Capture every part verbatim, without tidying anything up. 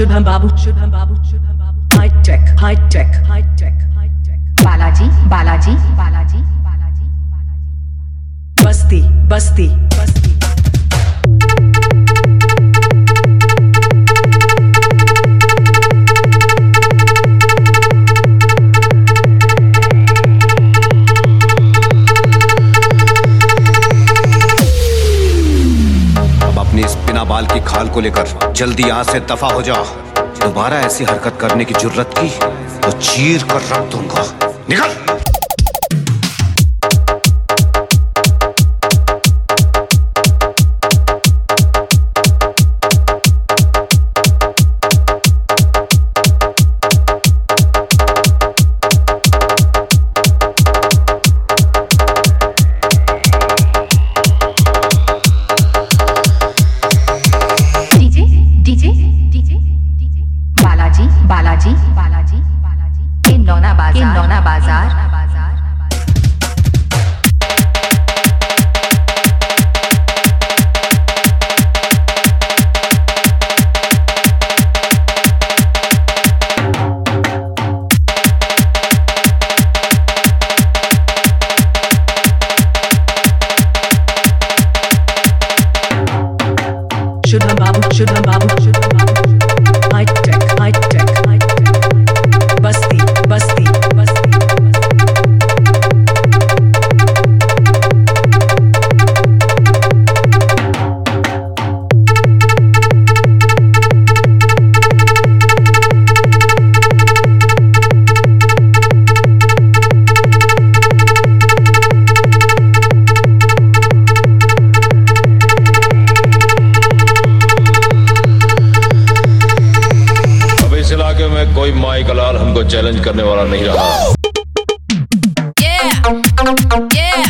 Shubham Babu, Shubham Babu, Shubham Babu. High tech, high tech, high tech, high tech. Balaji, Balaji, Balaji, Balaji, Balaji. Basti, Basti, Basti. अपनी इस बिना बाल की खाल को लेकर जल्दी यहाँ से दफा हो जाओ। दोबारा ऐसी हरकत करने की जुर्रत की तो चीर कर रख दूंगा। निकल। बालाजी बालाजी बालाजी बालाजी नौना बाजार नौना बाजार Shubham Babu, Shubham Babu, Shubham Babu. High tech, high tech, high tech. Basti, Basti, Basti, इलाके में कोई माई का लाल हमको चैलेंज करने वाला नहीं रहा। Yeah, yeah,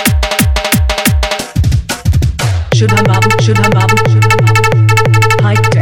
Shubham Babu, Shubham Babu, Shubham Babu. High tech.